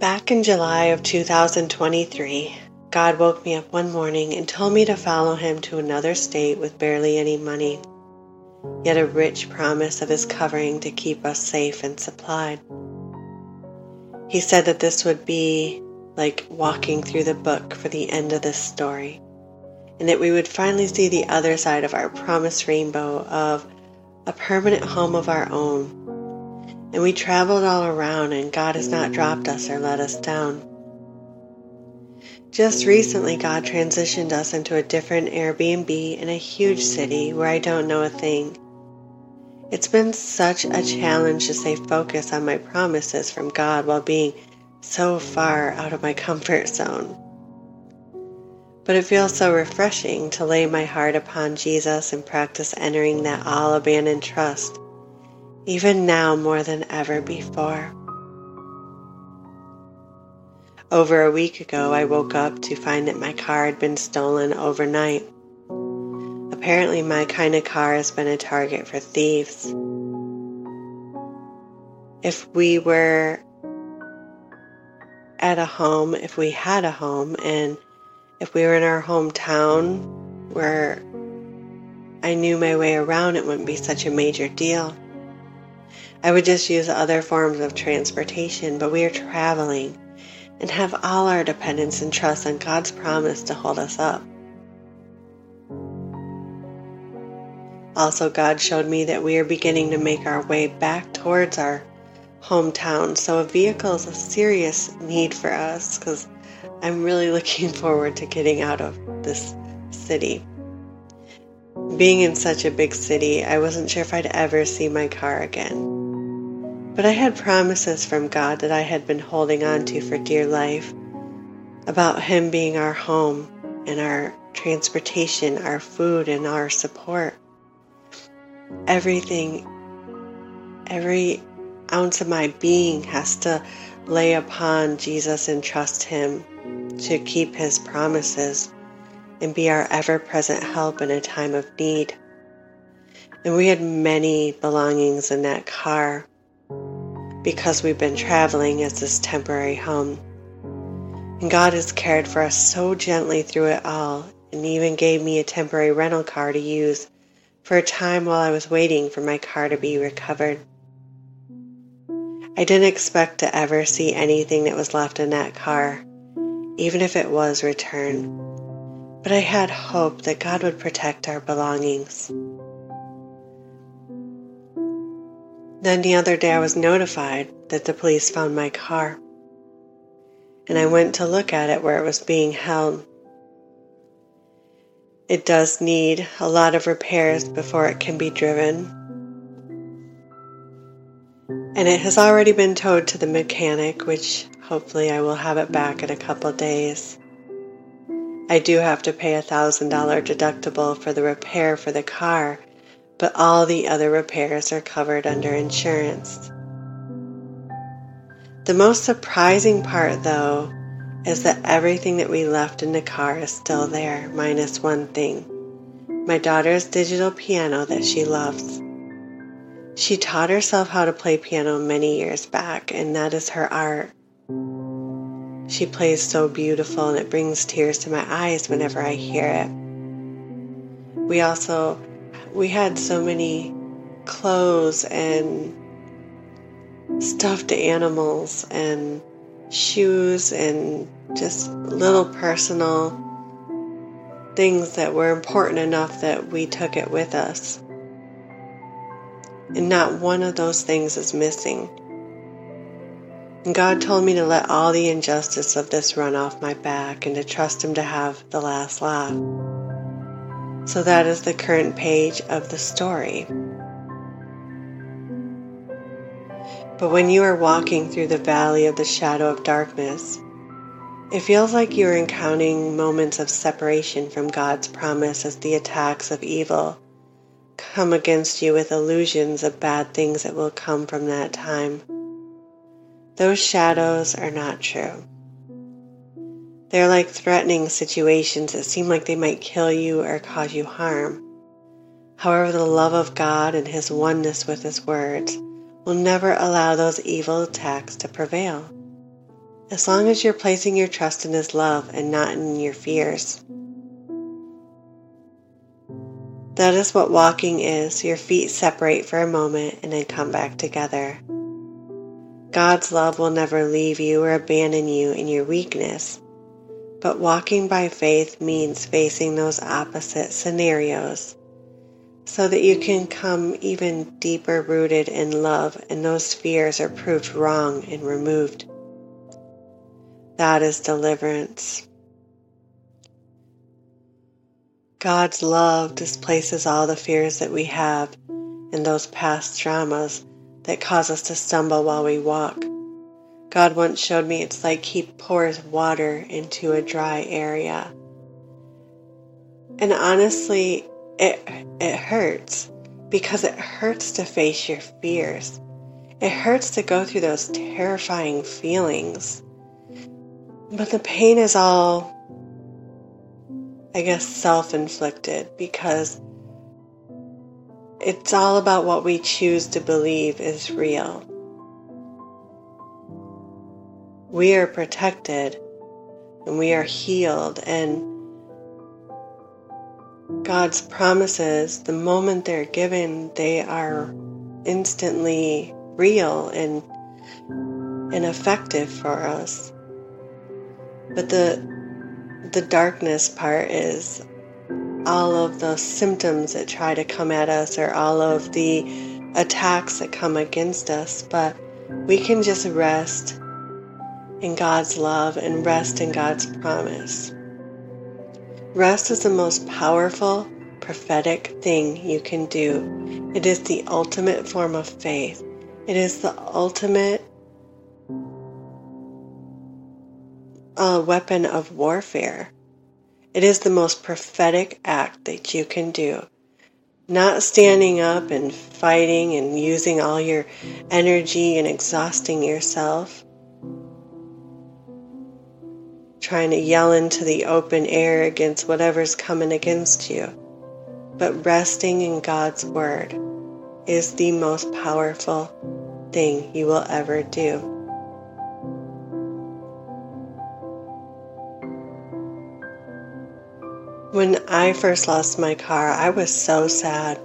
Back in July of 2023, God woke me up one morning and told me to follow Him to another state with barely any money, yet a rich promise of His covering to keep us safe and supplied. He said that this would be like walking through the book for the end of this story, and that we would finally see the other side of our promised rainbow of a permanent home of our own. And we traveled all around, and God has not dropped us or let us down. Just recently, God transitioned us into a different Airbnb in a huge city where I don't know a thing. It's been such a challenge to stay focused on my promises from God while being so far out of my comfort zone. But it feels so refreshing to lay my heart upon Jesus and practice entering that all-abandoned trust, even now more than ever before. Over a week ago, I woke up to find that my car had been stolen overnight. Apparently, my kind of car has been a target for thieves. If we were at a home, if we had a home, and if we were in our hometown where I knew my way around, it wouldn't be such a major deal. I would just use other forms of transportation, but we are traveling and have all our dependence and trust on God's promise to hold us up. Also, God showed me that we are beginning to make our way back towards our hometown, so a vehicle is a serious need for us because I'm really looking forward to getting out of this city. Being in such a big city, I wasn't sure if I'd ever see my car again. But I had promises from God that I had been holding on to for dear life about Him being our home and our transportation, our food, and our support. Everything, every ounce of my being has to lay upon Jesus and trust Him to keep His promises and be our ever-present help in a time of need. And we had many belongings in that car because we've been traveling as this temporary home. And God has cared for us so gently through it all, and even gave me a temporary rental car to use for a time while I was waiting for my car to be recovered. I didn't expect to ever see anything that was left in that car, even if it was returned. But I had hope that God would protect our belongings. Then the other day I was notified that the police found my car, and I went to look at it where it was being held. It does need a lot of repairs before it can be driven, and it has already been towed to the mechanic, which hopefully I will have it back in a couple days. I do have to pay $1,000 deductible for the repair for the car, but all the other repairs are covered under insurance. The most surprising part, though, is that everything that we left in the car is still there, minus one thing: my daughter's digital piano that she loves. She taught herself how to play piano many years back, and that is her art. She plays so beautiful, and it brings tears to my eyes whenever I hear it. We had so many clothes and stuffed animals and shoes and just little personal things that were important enough that we took it with us. And not one of those things is missing. And God told me to let all the injustice of this run off my back and to trust Him to have the last laugh. So that is the current page of the story. But when you are walking through the valley of the shadow of darkness, it feels like you are encountering moments of separation from God's promise as the attacks of evil come against you with illusions of bad things that will come from that time. Those shadows are not true. They're like threatening situations that seem like they might kill you or cause you harm. However, the love of God and His oneness with His words will never allow those evil attacks to prevail. as long as you're placing your trust in His love and not in your fears. That is what walking is. Your feet separate for a moment and then come back together. God's love will never leave you or abandon you in your weakness, but walking by faith means facing those opposite scenarios so that you can come even deeper rooted in love and those fears are proved wrong and removed. That is deliverance. God's love displaces all the fears that we have and those past traumas that cause us to stumble while we walk. God once showed me it's like He pours water into a dry area. And honestly, it hurts because it hurts to face your fears. It hurts to go through those terrifying feelings. But the pain is all, I guess, self-inflicted because it's all about what we choose to believe is real. We are protected and we are healed, and God's promises, the moment they're given, they are instantly real and effective for us. But the darkness part is all of the symptoms that try to come at us or all of the attacks that come against us. But we can just rest in God's love and rest in God's promise. Rest is the most powerful, prophetic thing you can do. It is the ultimate form of faith. It is the ultimate weapon of warfare. It is the most prophetic act that you can do. Not standing up and fighting and using all your energy and exhausting yourself. Trying to yell into the open air against whatever's coming against you. But resting in God's Word is the most powerful thing you will ever do. When I first lost my car, I was so sad.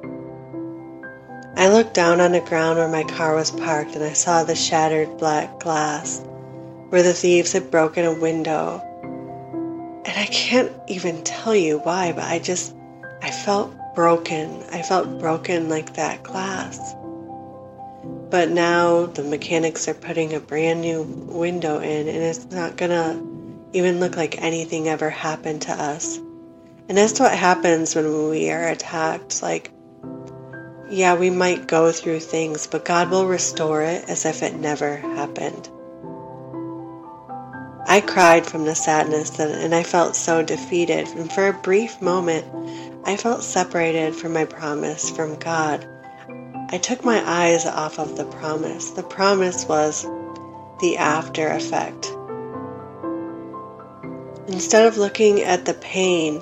I looked down on the ground where my car was parked and I saw the shattered black glass where the thieves had broken a window. And I can't even tell you why, but I felt broken. I felt broken like that glass. But now the mechanics are putting a brand new window in and it's not gonna even look like anything ever happened to us. And that's what happens when we are attacked. Like, yeah, we might go through things, but God will restore it as if it never happened. I cried from the sadness and I felt so defeated. And for a brief moment, I felt separated from my promise from God. I took my eyes off of the promise. The promise was the after effect. Instead of looking at the pain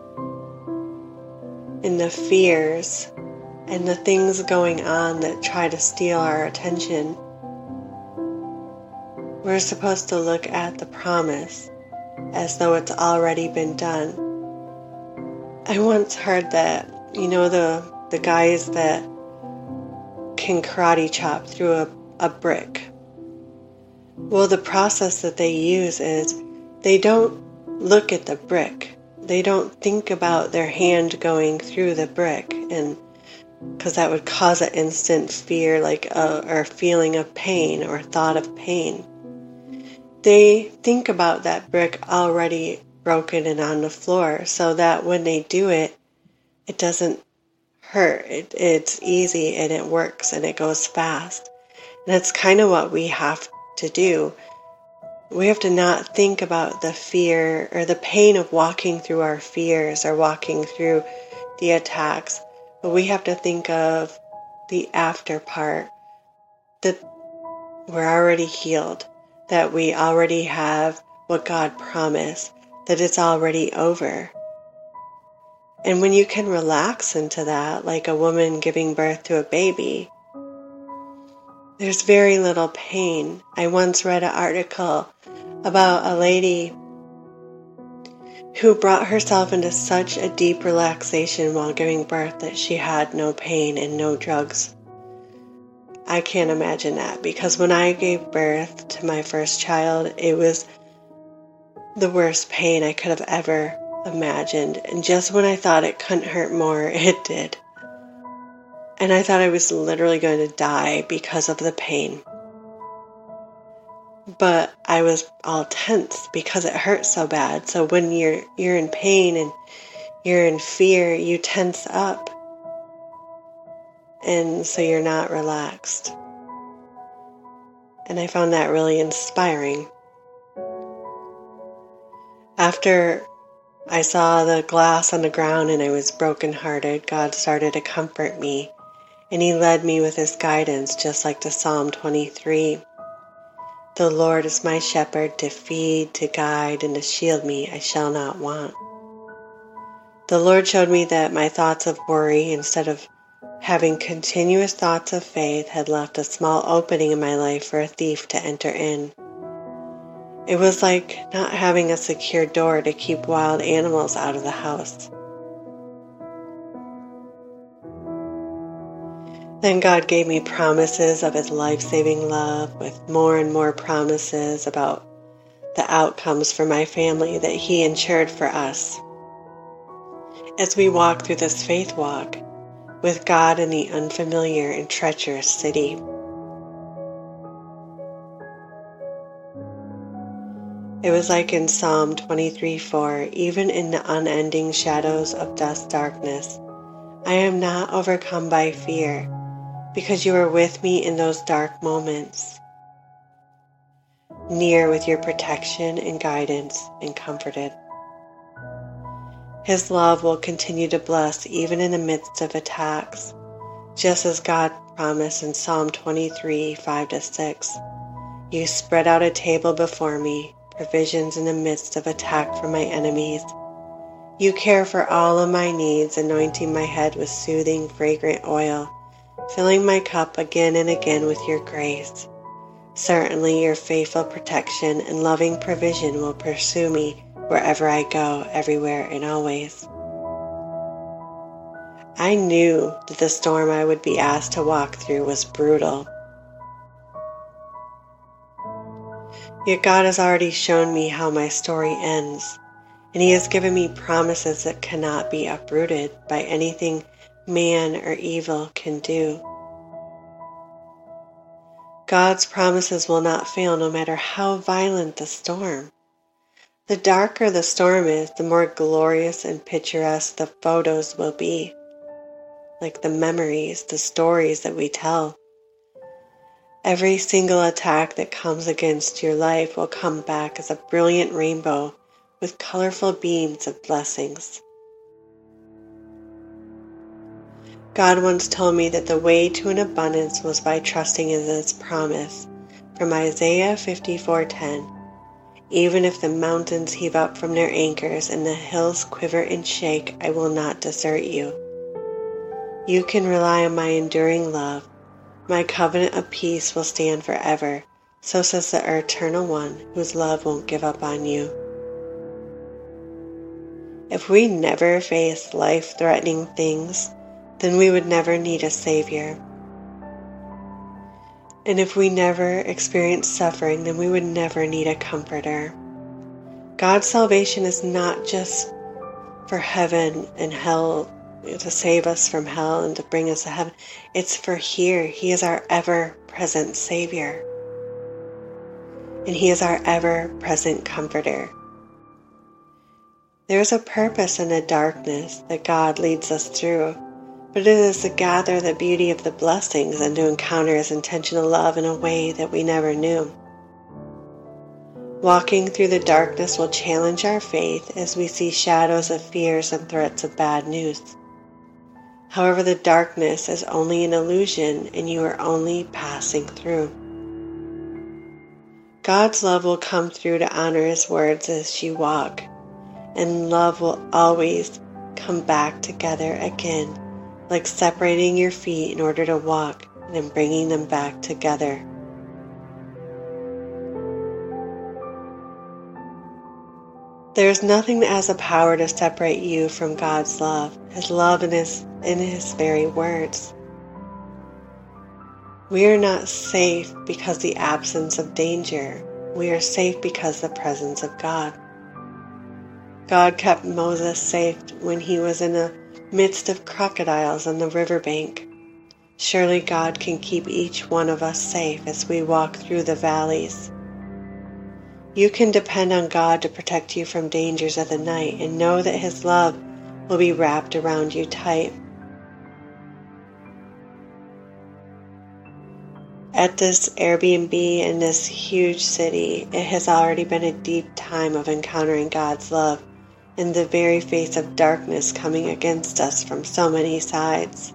and the fears and the things going on that try to steal our attention, we're supposed to look at the promise as though it's already been done. I once heard that, the guys that can karate chop through a brick. Well, the process that they use is they don't look at the brick. They don't think about their hand going through the brick, and because that would cause an instant fear, or feeling of pain or thought of pain. They think about that brick already broken and on the floor, so that when they do it, it doesn't hurt. It's easy and it works and it goes fast. And that's kind of what we have to do. We have to not think about the fear or the pain of walking through our fears or walking through the attacks, but we have to think of the after part, that we're already healed, that we already have what God promised, that it's already over. And when you can relax into that, like a woman giving birth to a baby, there's very little pain. I once read an article about a lady who brought herself into such a deep relaxation while giving birth that she had no pain and no drugs. I can't imagine that, because when I gave birth to my first child, it was the worst pain I could have ever imagined. And just when I thought it couldn't hurt more, it did. And I thought I was literally going to die because of the pain. But I was all tense because it hurt so bad. So when you're in pain and you're in fear, you tense up. And so you're not relaxed. And I found that really inspiring. After I saw the glass on the ground and I was brokenhearted, God started to comfort me. And He led me with His guidance, just like the Psalm 23. The Lord is my shepherd, to feed, to guide, and to shield me, I shall not want. The Lord showed me that my thoughts of worry, instead of having continuous thoughts of faith, had left a small opening in my life for a thief to enter in. It was like not having a secure door to keep wild animals out of the house. Then God gave me promises of His life-saving love, with more and more promises about the outcomes for my family that He ensured for us. As we walk through this faith walk with God in the unfamiliar and treacherous city. It was like in Psalm 23:4, even in the unending shadows of death's darkness, I am not overcome by fear, because you are with me in those dark moments, near with your protection and guidance, and comforted. His love will continue to bless even in the midst of attacks, just as God promised in Psalm 23:5-6. You spread out a table before me, provisions in the midst of attack from my enemies. You care for all of my needs, anointing my head with soothing, fragrant oil, filling my cup again and again with your grace. Certainly your faithful protection and loving provision will pursue me wherever I go, everywhere and always. I knew that the storm I would be asked to walk through was brutal. Yet God has already shown me how my story ends, and He has given me promises that cannot be uprooted by anything man or evil can do. God's promises will not fail no matter how violent the storm. The darker the storm is, the more glorious and picturesque the photos will be, like the memories, the stories that we tell. Every single attack that comes against your life will come back as a brilliant rainbow with colorful beams of blessings. God once told me that the way to an abundance was by trusting in His promise from Isaiah 54:10. Even if the mountains heave up from their anchors and the hills quiver and shake, I will not desert you. You can rely on my enduring love. My covenant of peace will stand forever, so says the Eternal One, whose love won't give up on you. If we never face life-threatening things, then we would never need a Savior. And if we never experience suffering, then we would never need a comforter. God's salvation is not just for heaven and hell, to save us from hell and to bring us to heaven. It's for here. He is our ever-present Savior. And He is our ever-present comforter. There is a purpose in the darkness that God leads us through, but it is to gather the beauty of the blessings and to encounter His intentional love in a way that we never knew. Walking through the darkness will challenge our faith as we see shadows of fears and threats of bad news. However, the darkness is only an illusion and you are only passing through. God's love will come through to honor His words as you walk, and love will always come back together again, like separating your feet in order to walk and in bringing them back together. There is nothing that has the power to separate you from God's love. His love in His very words. We are not safe because of the absence of danger. We are safe because of the presence of God. God kept Moses safe when he was in the midst of crocodiles on the riverbank. Surely God can keep each one of us safe as we walk through the valleys. You can depend on God to protect you from dangers of the night and know that His love will be wrapped around you tight. At this Airbnb in this huge city, it has already been a deep time of encountering God's love in the very face of darkness coming against us from so many sides.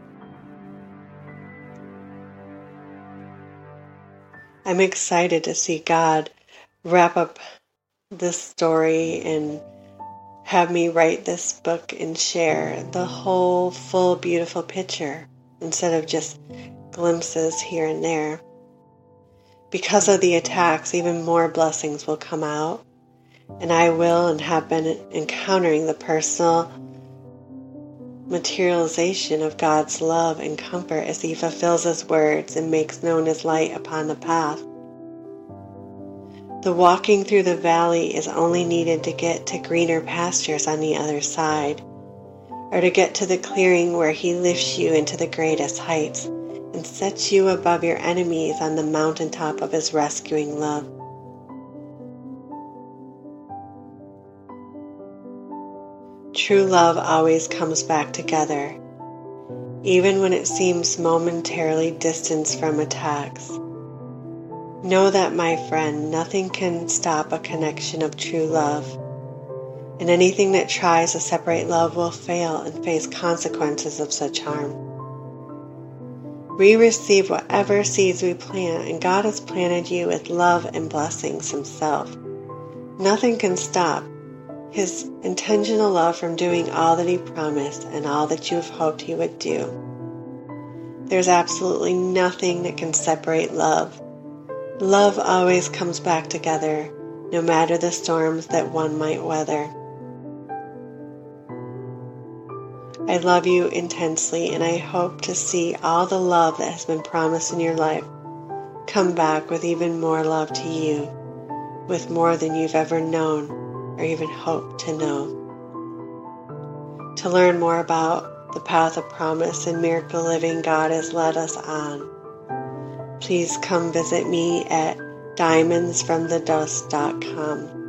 I'm excited to see God wrap up this story and have me write this book and share the whole full beautiful picture instead of just glimpses here and there. Because of the attacks, even more blessings will come out, and I will and have been encountering the personal materialization of God's love and comfort as He fulfills His words and makes known His light upon the path. The walking through the valley is only needed to get to greener pastures on the other side, or to get to the clearing where He lifts you into the greatest heights and sets you above your enemies on the mountaintop of His rescuing love. True love always comes back together, even when it seems momentarily distanced from attacks. Know that, my friend, nothing can stop a connection of true love, and anything that tries to separate love will fail and face consequences of such harm. We receive whatever seeds we plant, and God has planted you with love and blessings Himself. Nothing can stop His intentional love from doing all that He promised and all that you have hoped He would do. There's absolutely nothing that can separate love. Love always comes back together, no matter the storms that one might weather. I love you intensely, and I hope to see all the love that has been promised in your life come back with even more love to you, with more than you've ever known or even hoped to know. To learn more about the path of promise and miracle living God has led us on, please come visit me at diamondsfromthedust.com.